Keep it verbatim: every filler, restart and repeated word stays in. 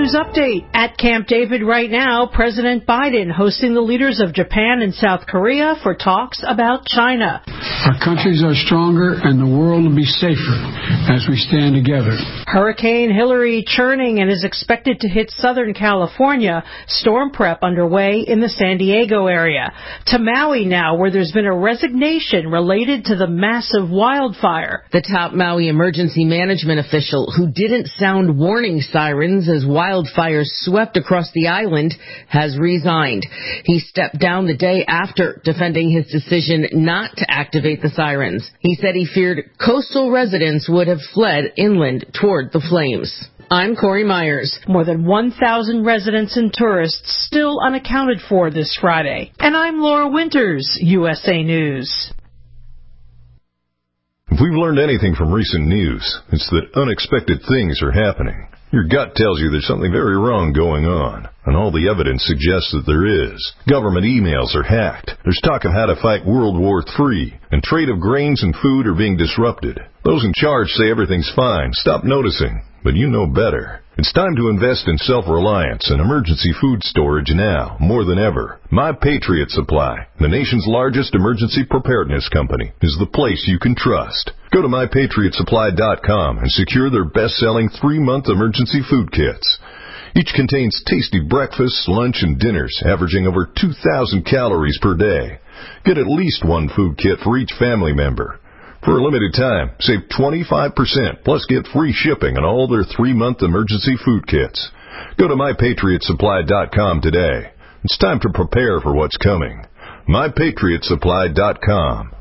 News Update. At Camp David right now, President Biden hosting the leaders of Japan and South Korea for talks about China. Our countries are stronger and the world will be safer as we stand together. Hurricane Hillary churning and is expected to hit Southern California. Storm prep underway in the San Diego area. To Maui now, where there's been a resignation related to the massive wildfire. The top Maui emergency management official, who didn't sound warning sirens as wildfires swept across the island, has resigned. He stepped down the day after defending his decision not to activate the sirens. He said he feared coastal residents would have fled inland toward the flames. I'm Corey Myers. More than one thousand residents and tourists still unaccounted for this Friday. And I'm Laura Winters, U S A News. If we've learned anything from recent news, it's that unexpected things are happening. Your gut tells you there's something very wrong going on, and all the evidence suggests that there is. Government emails are hacked. There's talk of how to fight World War Three, and trade of grains and food are being disrupted. Those in charge say everything's fine. Stop noticing, but you know better. It's time to invest in self-reliance and emergency food storage now, more than ever. My Patriot Supply, the nation's largest emergency preparedness company, is the place you can trust. Go to my patriot supply dot com and secure their best-selling three-month emergency food kits. Each contains tasty breakfasts, lunch, and dinners, averaging over two thousand calories per day. Get at least one food kit for each family member. For a limited time, save twenty-five percent, plus get free shipping on all their three-month emergency food kits. Go to my patriot supply dot com today. It's time to prepare for what's coming. my patriot supply dot com.